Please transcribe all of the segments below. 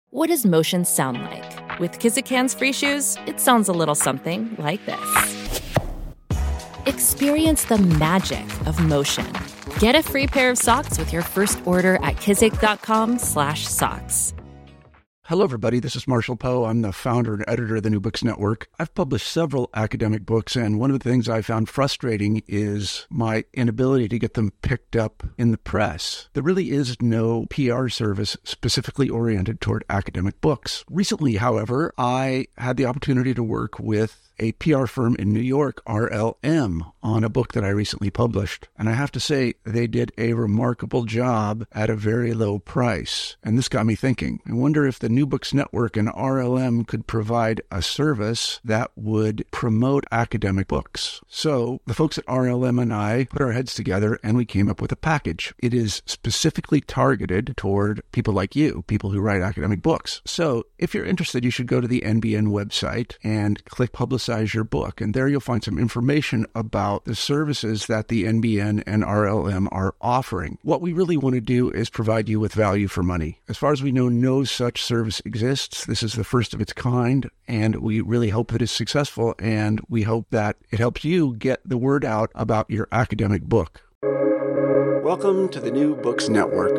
What does motion sound like? With Kizikans free shoes, it sounds a little something like this. Experience the magic of motion. Get a free pair of socks with your first order at kizik.com/socks. Hello, everybody. This is Marshall Poe. I'm the founder and editor of the New Books Network. I've published several academic books, and one of the things I found frustrating is my inability to get them picked up in the press. There really is no PR service specifically oriented toward academic books. Recently, however, I had the opportunity to work with a PR firm in New York, RLM, on a book that I recently published. And I have to say, they did a remarkable job at a very low price. And this got me thinking. I wonder if the New Books Network and RLM could provide a service that would promote academic books. So the folks at RLM and I put our heads together and we came up with a package. It is specifically targeted toward people like you, people who write academic books. So if you're interested, you should go to the NBN website and click Publicize Your Book. And there you'll find some information about the services that the NBN and RLM are offering. What we really want to do is provide you with value for money. As far as we know, no such service exists. This is the first of its kind, and we really hope that it's successful, and we hope that it helps you get the word out about your academic book. Welcome to the New Books Network.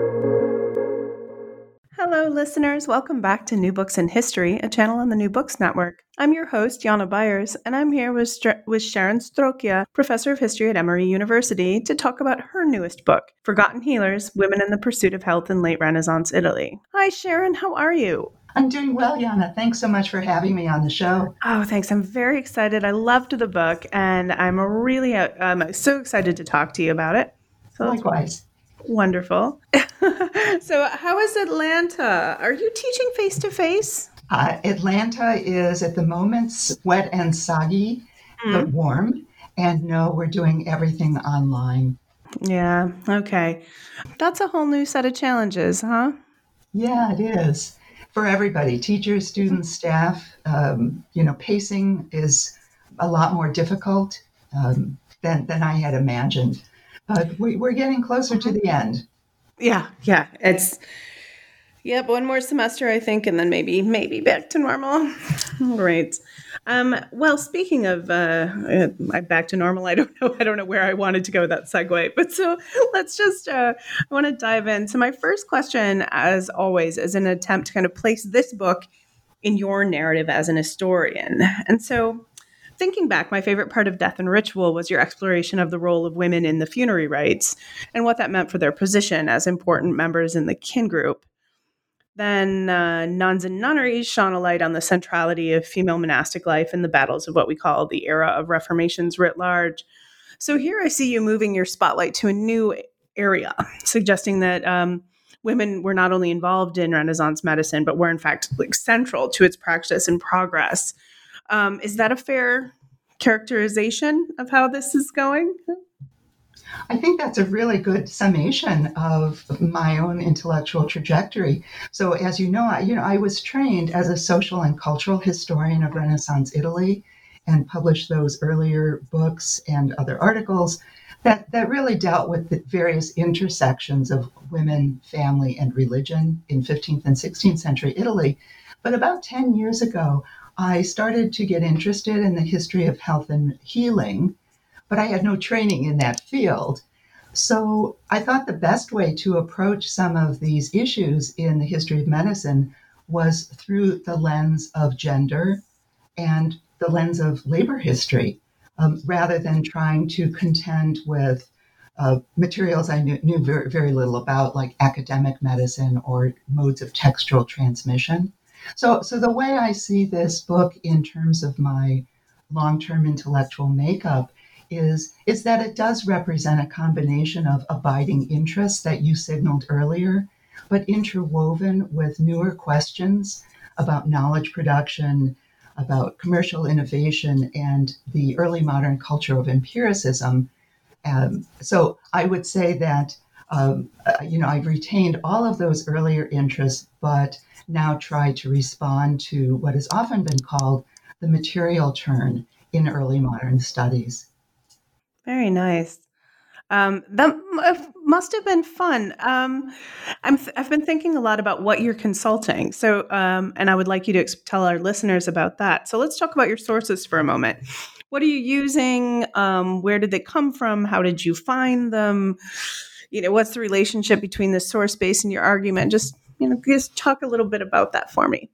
Hello, listeners. Welcome back to New Books in History, a channel on the New Books Network. I'm your host, Jana Byers, and I'm here with Sharon Strocchia, Professor of History at Emory University, to talk about her newest book, Forgotten Healers, Women in the Pursuit of Health in Late Renaissance Italy. Hi, Sharon. How are you? I'm doing well, Jana. Thanks so much for having me on the show. Oh, thanks. I'm very excited. I loved the book, and I'm really so excited to talk to you about it. So Likewise. Wonderful. So how is Atlanta? Are you teaching face-to-face? Atlanta is at the moment wet and soggy, but warm. And no, we're doing everything online. Yeah. Okay. That's a whole new set of challenges, huh? Yeah, it is. For everybody, teachers, students, staff, pacing is a lot more difficult than I had imagined. But we're getting closer to the end. Yeah. One more semester, I think, and then maybe back to normal. Great. Well, speaking of back to normal, I don't know where I wanted to go with that segue, but so let's just, I want to dive in. So my first question, as always, is an attempt to kind of place this book in your narrative as an historian. And so thinking back, my favorite part of Death and Ritual was your exploration of the role of women in the funerary rites and what that meant for their position as important members in the kin group. Then Nuns and Nunneries shone a light on the centrality of female monastic life in the battles of what we call the era of Reformations writ large. So here I see you moving your spotlight to a new area, suggesting that women were not only involved in Renaissance medicine, but were in fact central to its practice and progress. Is that a fair characterization of how this is going? I think that's a really good summation of my own intellectual trajectory. So, as you know, I was trained as a social and cultural historian of Renaissance Italy, and published those earlier books and other articles that really dealt with the various intersections of women, family, and religion in 15th and 16th century Italy. But about 10 years ago, I started to get interested in the history of health and healing, but I had no training in that field. So I thought the best way to approach some of these issues in the history of medicine was through the lens of gender and the lens of labor history, rather than trying to contend with materials I knew very, very little about, like academic medicine or modes of textual transmission. So the way I see this book in terms of my long-term intellectual makeup is that it does represent a combination of abiding interests that you signaled earlier, but interwoven with newer questions about knowledge production, about commercial innovation, and the early modern culture of empiricism. So I would say that I've retained all of those earlier interests, but now try to respond to what has often been called the material turn in early modern studies. Very nice. Must have been fun. I've been thinking a lot about what you're consulting. So, and I would like you to tell our listeners about that. So let's talk about your sources for a moment. What are you using? Where did they come from? How did you find them? What's the relationship between the source base and your argument? Just talk a little bit about that for me.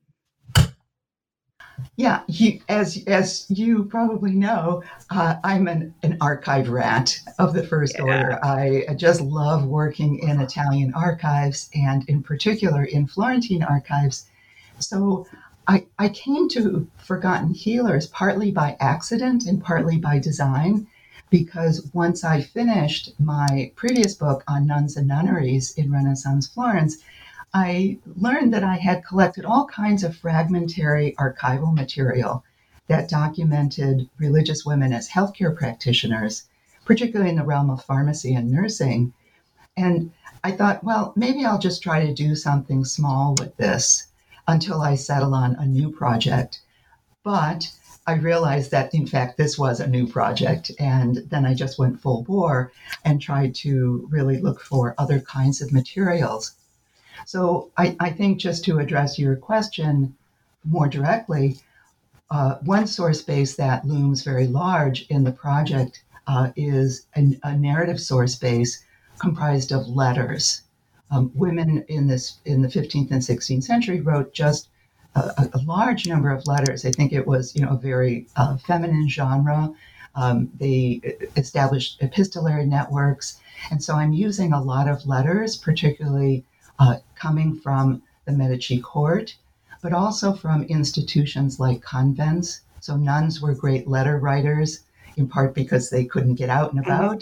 Yeah, as you probably know, I'm an archive rat of the first order. I just love working in Italian archives, and in particular in Florentine archives. So I came to Forgotten Healers partly by accident and partly by design, because once I finished my previous book on nuns and nunneries in Renaissance Florence, I learned that I had collected all kinds of fragmentary archival material that documented religious women as healthcare practitioners, particularly in the realm of pharmacy and nursing. And I thought, well, maybe I'll just try to do something small with this until I settle on a new project. But I realized that, in fact, this was a new project. And then I just went full bore and tried to really look for other kinds of materials. So I think, just to address your question more directly, one source base that looms very large in the project is a narrative source base comprised of letters. Women in the 15th and 16th century wrote just a large number of letters. I think it was a very feminine genre. They established epistolary networks. And so I'm using a lot of letters, particularly coming from the Medici court, but also from institutions like convents. So nuns were great letter writers, in part because they couldn't get out and about.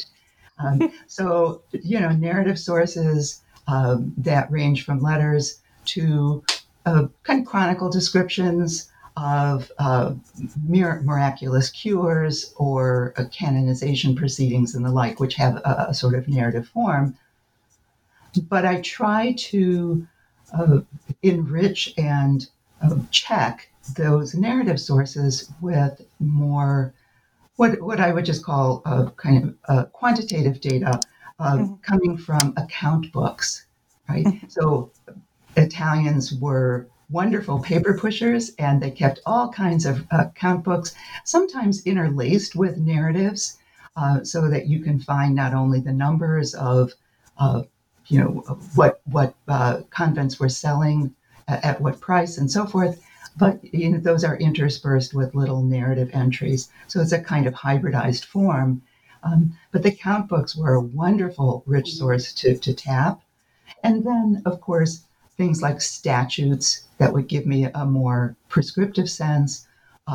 So, narrative sources that range from letters to kind of chronicle descriptions of miraculous cures or canonization proceedings and the like, which have a sort of narrative form. But I try to enrich and check those narrative sources with more what I would just call kind of quantitative data coming from account books, right? So Italians were wonderful paper pushers, and they kept all kinds of account books, sometimes interlaced with narratives, so that you can find not only the numbers of what convents were selling at what price and so forth, but those are interspersed with little narrative entries. So it's a kind of hybridized form. But the account books were a wonderful, rich source to tap. And then, of course, things like statutes that would give me a more prescriptive sense,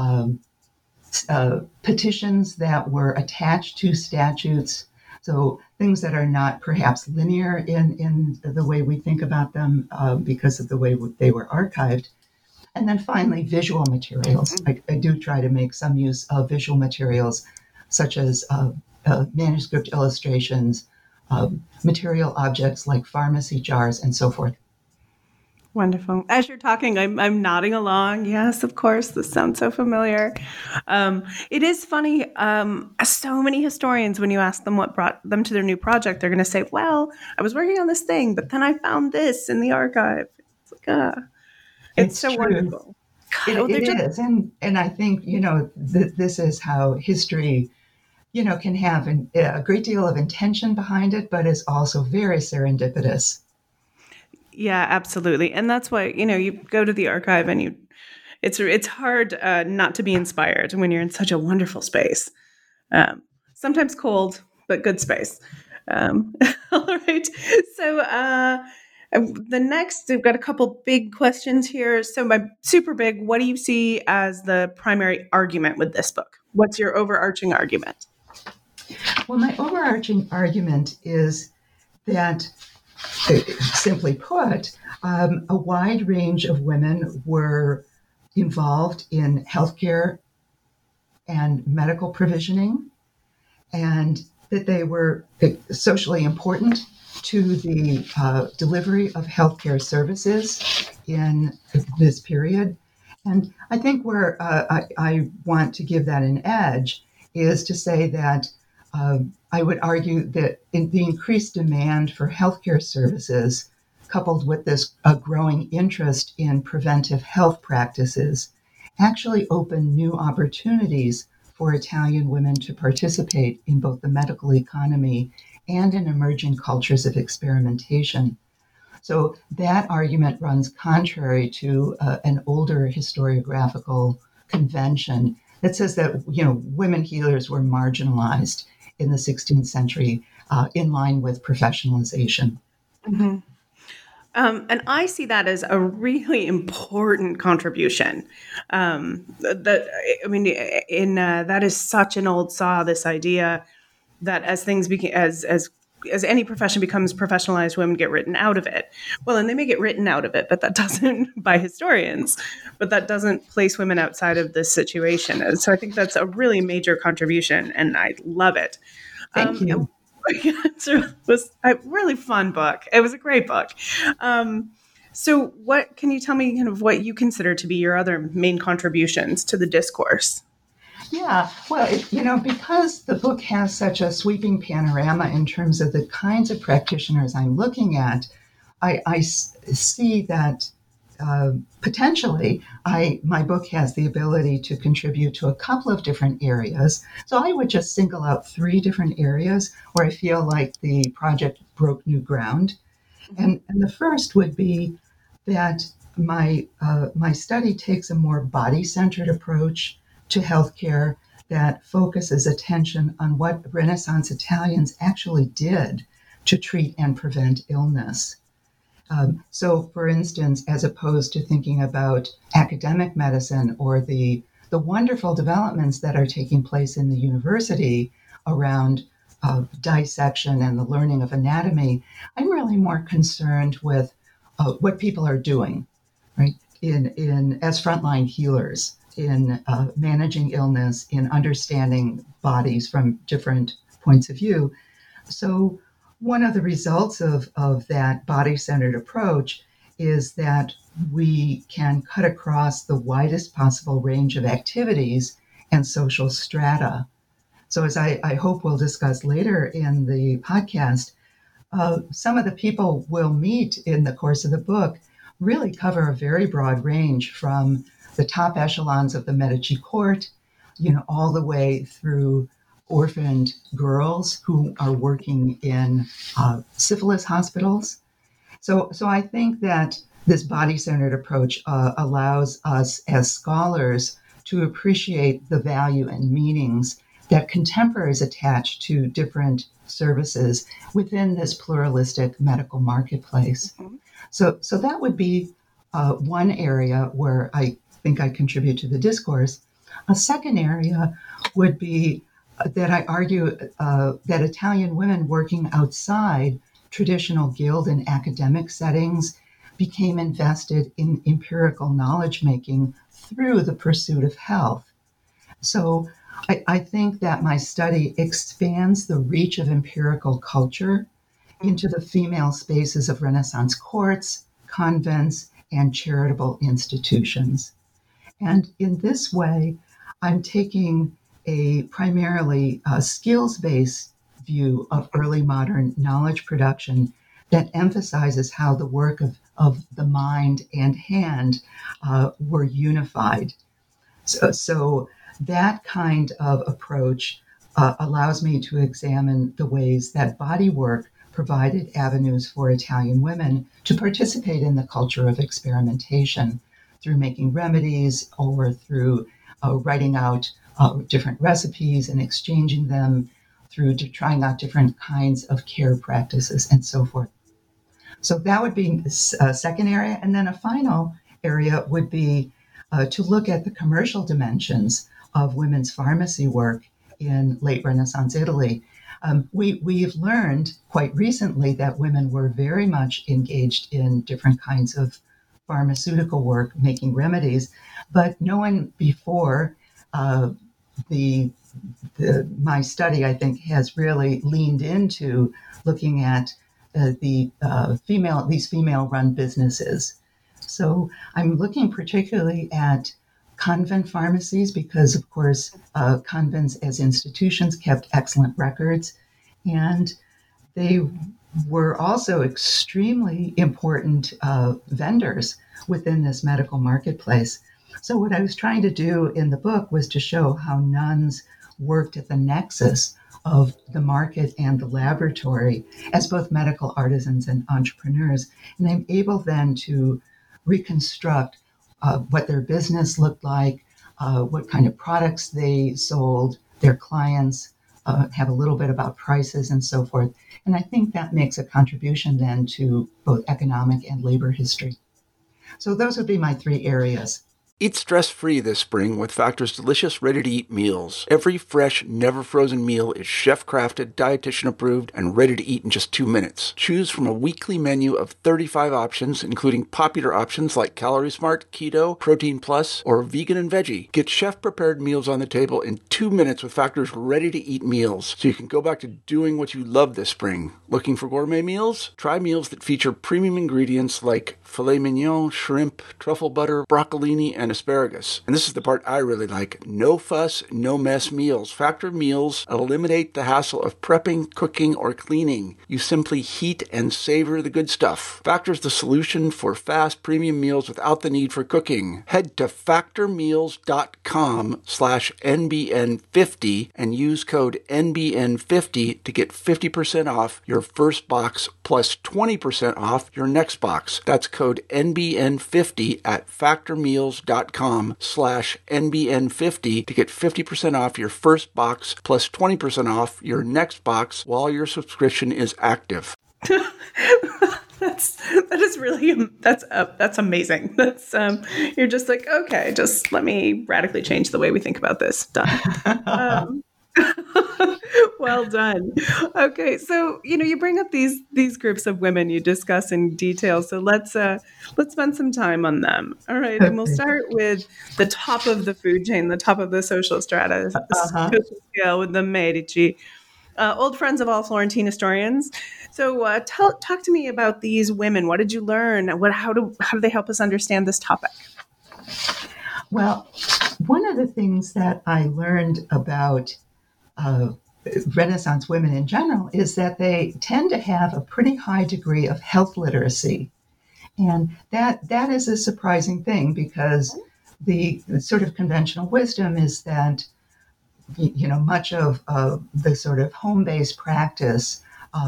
petitions that were attached to statutes. So things that are not perhaps linear in the way we think about them because of the way they were archived. And then finally, visual materials. I do try to make some use of visual materials, such as manuscript illustrations, material objects like pharmacy jars, and so forth. Wonderful. As you're talking, I'm nodding along. Yes, of course. This sounds so familiar. It is funny. So many historians, when you ask them what brought them to their new project, they're going to say, well, I was working on this thing, but then I found this in the archive. It's like, it's so true. Wonderful. It is. And I think, this is how history, can have a great deal of intention behind it, but is also very serendipitous. Yeah, absolutely. And that's why, you go to the archive and it's hard not to be inspired when you're in such a wonderful space. Sometimes cold, but good space. All right. So the next, we've got a couple big questions here. So my super big, what do you see as the primary argument with this book? What's your overarching argument? Well, my overarching argument is that, simply put, a wide range of women were involved in healthcare and medical provisioning, and that they were socially important to the delivery of healthcare services in this period. And I think where I want to give that an edge is to say that I would argue that the increased demand for healthcare services, coupled with this growing interest in preventive health practices, actually opened new opportunities for Italian women to participate in both the medical economy and in emerging cultures of experimentation. So that argument runs contrary to an older historiographical convention that says that women healers were marginalized in the 16th century in line with professionalization. Mm-hmm. And I see that as a really important contribution. That is such an old saw. This idea that as things became as any profession becomes professionalized, women get written out of it. Well, and they may get written out of it, but that doesn't, by historians, but that doesn't place women outside of this situation. And so I think that's a really major contribution, and I love it. Thank you. It was a really fun book. It was a great book. So what can you tell me kind of what you consider to be your other main contributions to the discourse? Yeah, well, because the book has such a sweeping panorama in terms of the kinds of practitioners I'm looking at, I see that potentially my book has the ability to contribute to a couple of different areas. So I would just single out 3 different areas where I feel like the project broke new ground. And the first would be that my study takes a more body-centered approach to healthcare that focuses attention on what Renaissance Italians actually did to treat and prevent illness. So, for instance, as opposed to thinking about academic medicine or the wonderful developments that are taking place in the university around dissection and the learning of anatomy, I'm really more concerned with what people are doing, right, in as frontline healers, in managing illness, in understanding bodies from different points of view. So one of the results of that body-centered approach is that we can cut across the widest possible range of activities and social strata. So as I hope we'll discuss later in the podcast, some of the people we'll meet in the course of the book really cover a very broad range from the top echelons of the Medici court, all the way through orphaned girls who are working in syphilis hospitals. So I think that this body-centered approach allows us as scholars to appreciate the value and meanings that contemporaries attach to different services within this pluralistic medical marketplace. Mm-hmm. So that would be one area where I think I contribute to the discourse. A second area would be that I argue that Italian women working outside traditional guild and academic settings became invested in empirical knowledge making through the pursuit of health. So I think that my study expands the reach of empirical culture into the female spaces of Renaissance courts, convents, and charitable institutions. And in this way, I'm taking a primarily skills-based view of early modern knowledge production that emphasizes how the work of the mind and hand were unified. So that kind of approach allows me to examine the ways that body work provided avenues for Italian women to participate in the culture of experimentation through making remedies or through writing out different recipes and exchanging them, through to trying out different kinds of care practices and so forth. So that would be a second area. And then a final area would be to look at the commercial dimensions of women's pharmacy work in late Renaissance Italy. We've learned quite recently that women were very much engaged in different kinds of pharmaceutical work, making remedies, but no one before my study, I think, has really leaned into looking at these female-run businesses. So I'm looking particularly at convent pharmacies because, of course, convents as institutions kept excellent records. And they were also extremely important vendors within this medical marketplace. So what I was trying to do in the book was to show how nuns worked at the nexus of the market and the laboratory as both medical artisans and entrepreneurs. And I'm able then to reconstruct what their business looked like, what kind of products they sold, their clients, have a little bit about prices and so forth. And I think that makes a contribution then to both economic and labor history. So those would be my three areas. Eat stress-free this spring with Factor's delicious, ready-to-eat meals. Every fresh, never-frozen meal is chef-crafted, dietitian-approved, and ready to eat in just 2 minutes. Choose from a weekly menu of 35 options, including popular options like Calorie Smart, Keto, Protein Plus, or Vegan and Veggie. Get chef-prepared meals on the table in 2 minutes with Factor's ready-to-eat meals, so you can go back to doing what you love this spring. Looking for gourmet meals? Try meals that feature premium ingredients like filet mignon, shrimp, truffle butter, broccolini, and asparagus. And this is the part I really like. No fuss, no mess meals. Factor meals eliminate the hassle of prepping, cooking, or cleaning. You simply heat and savor the good stuff. Factor's the solution for fast premium meals without the need for cooking. Head to factormeals.com/NBN50 and use code NBN50 to get 50% off your first box plus 20% off your next box. That's code NBN50 at factormeals.com/NBN50 to get 50% off your first box plus 20% off your next box while your subscription is active. That's amazing. That's you're just like, okay, just let me radically change the way we think about this. Done. Well done. Okay, so you bring up these groups of women you discuss in detail. So let's spend some time on them. All right, and we'll start with the top of the food chain, the top of the social strata, social scale with the Medici, old friends of all Florentine historians. So talk to me about these women. What did you learn? How do they help us understand this topic? Well, one of the things that I learned about Renaissance women in general is that they tend to have a pretty high degree of health literacy. And that is a surprising thing because the sort of conventional wisdom is that, much of the sort of home-based practice,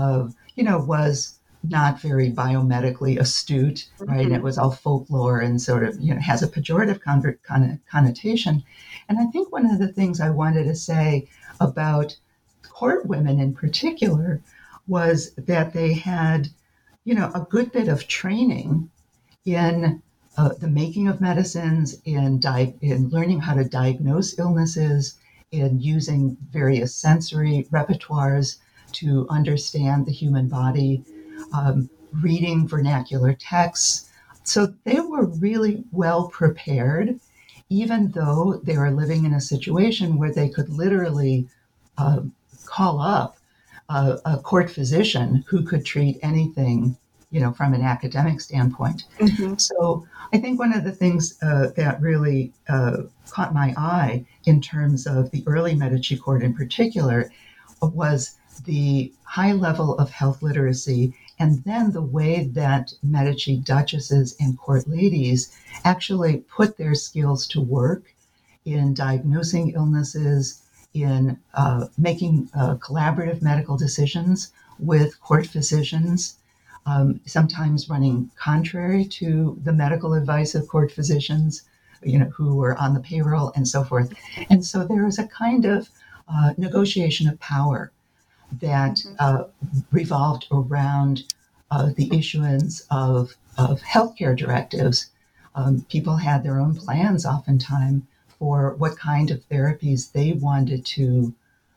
was not very biomedically astute, right? And it was all folklore and sort of, has a pejorative connotation. And I think one of the things I wanted to say about court women in particular was that they had, a good bit of training in the making of medicines, in learning how to diagnose illnesses, in using various sensory repertoires to understand the human body, reading vernacular texts. So they were really well prepared, even though they were living in a situation where they could literally call up a court physician who could treat anything, from an academic standpoint. Mm-hmm. So I think one of the things that really caught my eye in terms of the early Medici court in particular was the high level of health literacy, and then the way that Medici duchesses and court ladies actually put their skills to work in diagnosing illnesses, in making collaborative medical decisions with court physicians, sometimes running contrary to the medical advice of court physicians, who were on the payroll and so forth. And so there was a kind of negotiation of power that revolved around the issuance of healthcare directives. People had their own plans oftentimes for what kind of therapies they wanted to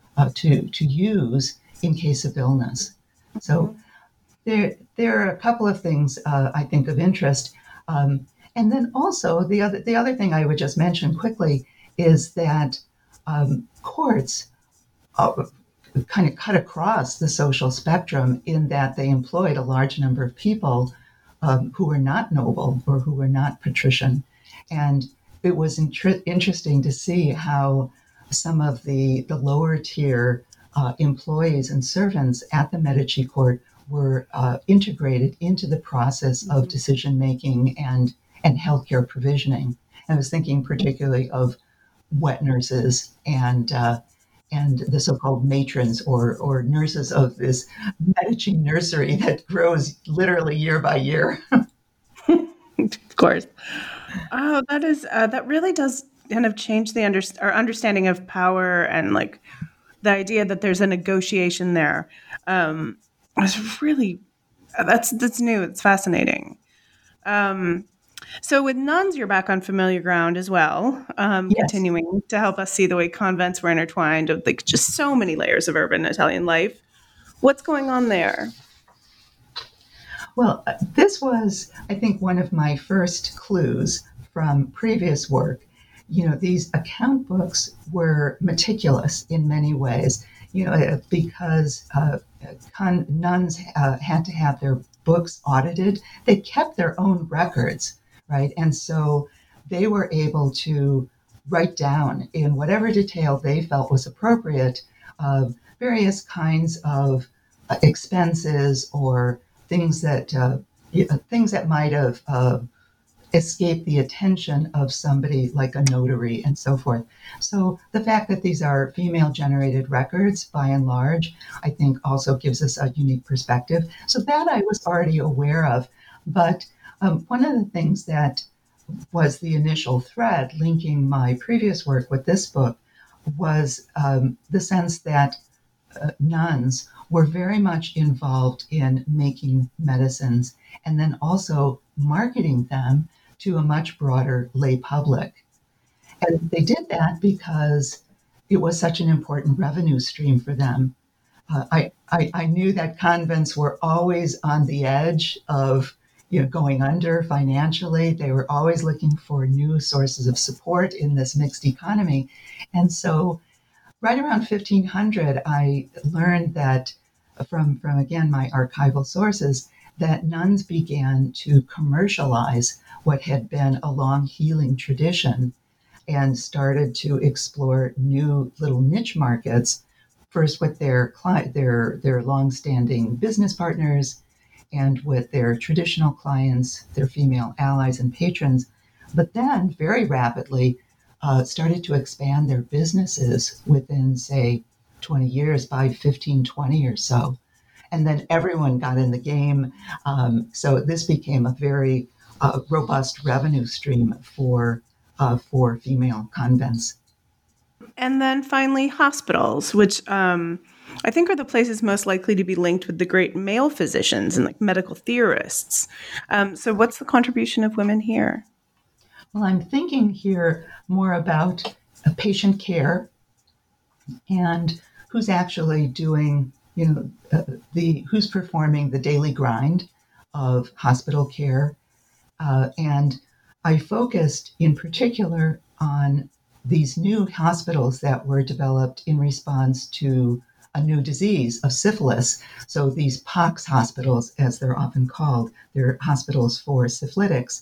use in case of illness. So there are a couple of things I think of interest. And then also the other thing I would just mention quickly is that courts kind of cut across the social spectrum in that they employed a large number of people who were not noble or who were not patrician. And it was interesting to see how some of the lower tier employees and servants at the Medici court were integrated into the process of decision making and healthcare provisioning. And I was thinking particularly of wet nurses and the so-called matrons or nurses of this Medici nursery that grows literally year by year. Of course. Oh, that really does kind of change our understanding of power and like the idea that there's a negotiation there. It's really that's new. It's fascinating. So with nuns, you're back on familiar ground as well, Yes. continuing to help us see the way convents were intertwined with like just so many layers of urban Italian life. What's going on there? Well, this was, I think, one of my first clues from previous work. These account books were meticulous in many ways, because nuns had to have their books audited. They kept their own records, right? And so they were able to write down in whatever detail they felt was appropriate various kinds of expenses or things that might have escaped the attention of somebody like a notary and so forth. So the fact that these are female-generated records, by and large, I think also gives us a unique perspective. So that I was already aware of. But one of the things that was the initial thread linking my previous work with this book was the sense that nuns were very much involved in making medicines and then also marketing them to a much broader lay public. And they did that because it was such an important revenue stream for them. I knew that convents were always on the edge of going under financially. They were always looking for new sources of support in this mixed economy. And so right around 1500, I learned that from again, my archival sources, that nuns began to commercialize what had been a long healing tradition and started to explore new little niche markets, first with their longstanding business partners and with their traditional clients, their female allies and patrons, but then very rapidly started to expand their businesses within, say, 20 years, by 1520 or so. And then everyone got in the game. So this became a very robust revenue stream for female convents. And then finally, hospitals, which I think are the places most likely to be linked with the great male physicians and like medical theorists. So what's the contribution of women here? Well, I'm thinking here more about patient care and who's actually doing, who's performing the daily grind of hospital care. And I focused in particular on these new hospitals that were developed in response to a new disease of syphilis. So these pox hospitals, as they're often called, they're hospitals for syphilitics.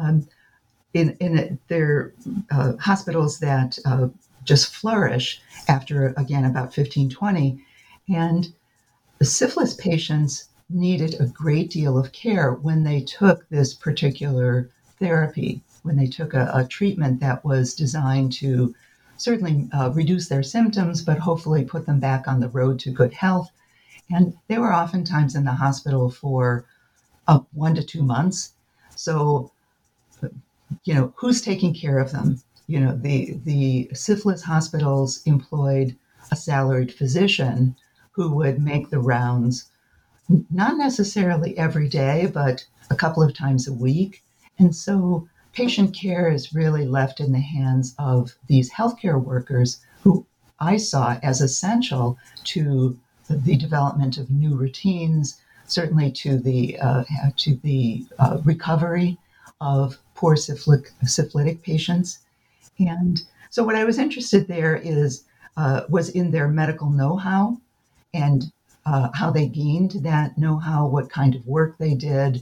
They're hospitals that just flourish after, again, about 1520. And the syphilis patients needed a great deal of care when they took this particular therapy, when they took a treatment that was designed to certainly reduce their symptoms, but hopefully put them back on the road to good health. And they were oftentimes in the hospital for 1 to 2 months. So, who's taking care of them? The syphilis hospitals employed a salaried physician who would make the rounds, not necessarily every day, but a couple of times a week. And so patient care is really left in the hands of these healthcare workers who I saw as essential to the development of new routines, certainly to the recovery of poor syphilitic patients. And so what I was interested there was in their medical know-how and how they gained that know-how, what kind of work they did,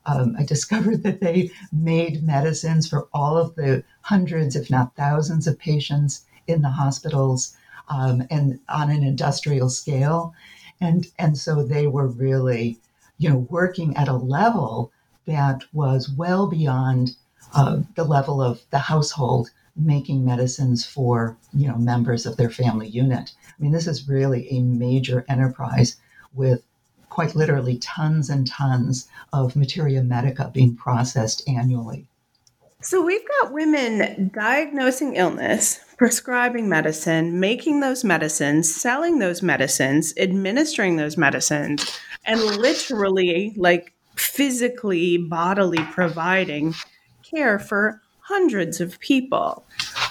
I discovered that they made medicines for all of the hundreds, if not thousands, of patients in the hospitals, and on an industrial scale. And so they were really, working at a level that was well beyond the level of the household making medicines for, members of their family unit. I mean, this is really a major enterprise with quite literally tons and tons of materia medica being processed annually. So we've got women diagnosing illness, prescribing medicine, making those medicines, selling those medicines, administering those medicines, and literally, physically, bodily providing care for hundreds of people.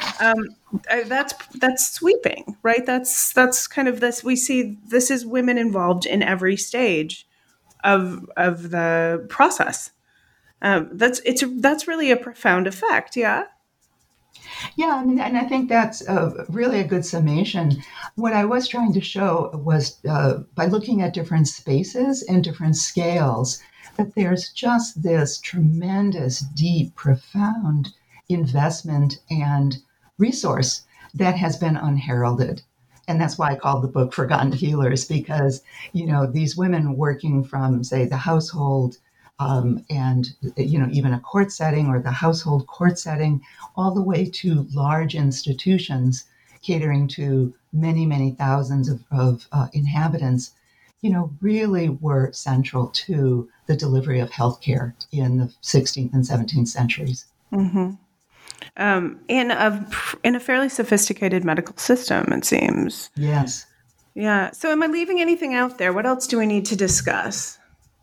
That's sweeping, right? That's kind of this. We see this is women involved in every stage of the process. That's really a profound effect. Yeah. Yeah, I mean, and I think that's really a good summation. What I was trying to show was by looking at different spaces and different scales, that there's just this tremendous, deep, profound investment and resource that has been unheralded. And that's why I called the book Forgotten Healers, because, these women working from, say, the household and, even a court setting or the household court setting, all the way to large institutions catering to many, many thousands of inhabitants, really were central to the delivery of healthcare in the 16th and 17th centuries. Mm-hmm. In a fairly sophisticated medical system, it seems. Yes. Yeah. So am I leaving anything out there? What else do we need to discuss?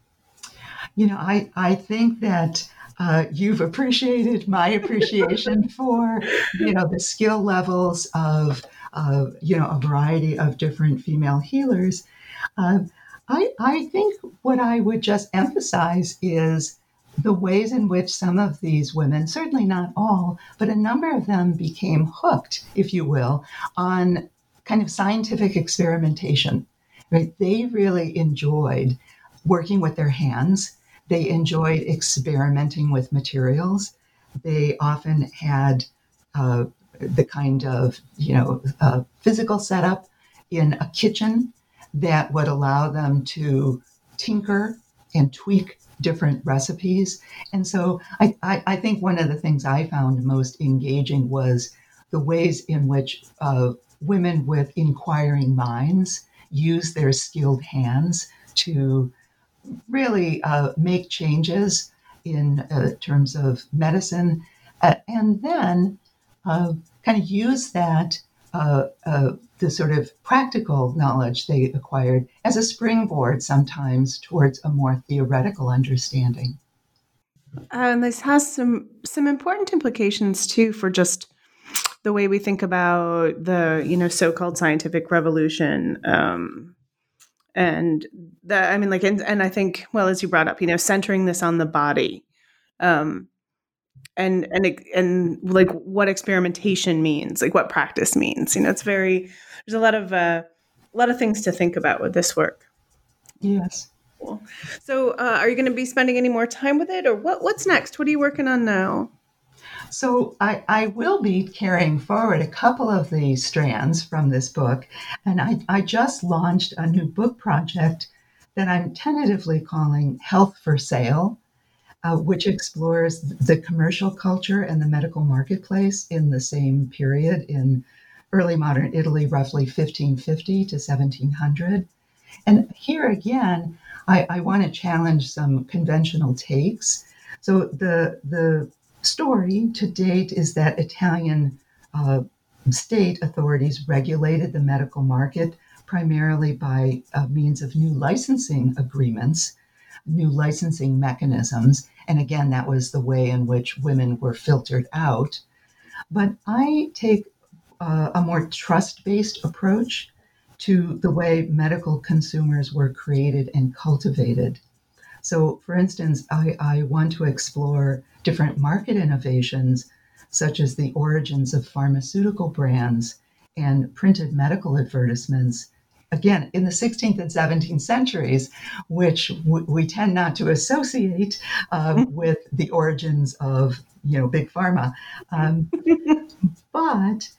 I think that you've appreciated my appreciation for, the skill levels of, a variety of different female healers. I think what I would just emphasize is the ways in which some of these women, certainly not all, but a number of them became hooked, if you will, on kind of scientific experimentation. Right? They really enjoyed working with their hands. They enjoyed experimenting with materials. They often had the kind of, physical setup in a kitchen that would allow them to tinker and tweak different recipes. And so I think one of the things I found most engaging was the ways in which women with inquiring minds use their skilled hands to really make changes in terms of medicine, and then kind of use that the sort of practical knowledge they acquired as a springboard sometimes towards a more theoretical understanding. And this has some important implications too for just the way we think about the so-called scientific revolution, and that and I think, well, as you brought up, centering this on the body, and like what experimentation means, like what practice means. It's there's a lot of things to think about with this work. Yes. Cool. So are you going to be spending any more time with it, or what's next? What are you working on now? So I will be carrying forward a couple of the strands from this book, and I just launched a new book project that I'm tentatively calling Health for Sale, which explores the commercial culture and the medical marketplace in the same period in early modern Italy, roughly 1550 to 1700. And here again, I want to challenge some conventional takes. So the story to date is that Italian state authorities regulated the medical market primarily by means of new licensing agreements, new licensing mechanisms. And again, that was the way in which women were filtered out. But I take a more trust-based approach to the way medical consumers were created and cultivated. So, for instance, I want to explore different market innovations, such as the origins of pharmaceutical brands and printed medical advertisements again, in the 16th and 17th centuries, which we tend not to associate with the origins of, big pharma. But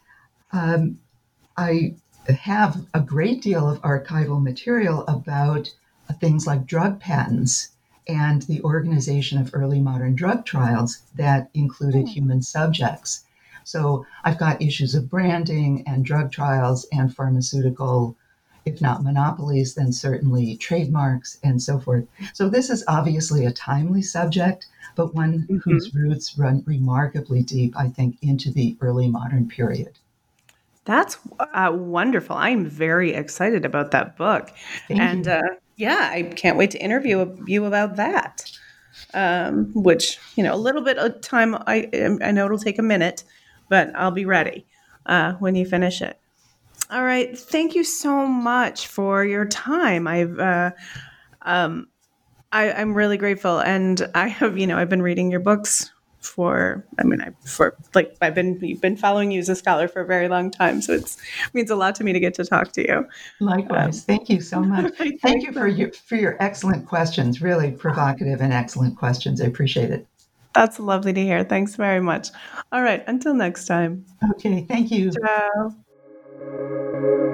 I have a great deal of archival material about things like drug patents and the organization of early modern drug trials that included human subjects. So I've got issues of branding and drug trials and pharmaceutical, if not monopolies, then certainly trademarks and so forth. So this is obviously a timely subject, but one whose roots run remarkably deep, I think, into the early modern period. That's wonderful. I'm very excited about that book. Thank you. Yeah, I can't wait to interview you about that. Which, a little bit of time, I know it'll take a minute, but I'll be ready when you finish it. All right. Thank you so much for your time. I'm really grateful. And I have, I've been reading your books you've been following you as a scholar for a very long time. So it means a lot to me to get to talk to you. Likewise. Thank you so much. Thank you for your excellent questions, really provocative and excellent questions. I appreciate it. That's lovely to hear. Thanks very much. All right. Until next time. Okay. Thank you. Ciao.